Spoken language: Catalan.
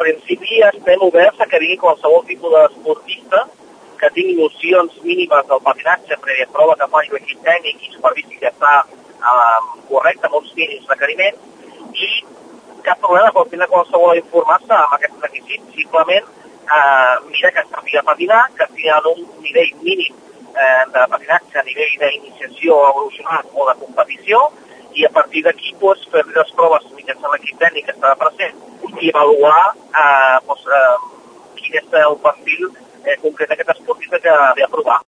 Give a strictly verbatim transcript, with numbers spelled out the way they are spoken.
principi estem oberts a que vingui qualsevol tipus d'esportista que tingui nocions mínimes del patinatge, prèvia prova que faci l'equip tècnic i supervisi que està eh, correcte amb uns mínims requeriments, i cap problema pot tindre qualsevol a informar-se amb aquests requisits. Simplement eh, mira que sàpiga patinar, que estigui en un nivell mínim eh, de patinatge a nivell d'iniciació evolucionat o de competició, i a partir d'aquí pues, fer les proves mitjançant l'equip tècnic que estarà present i avaluar eh, pues, eh, quin és el perfil eh, concret d'aquest esportista que ve a provar.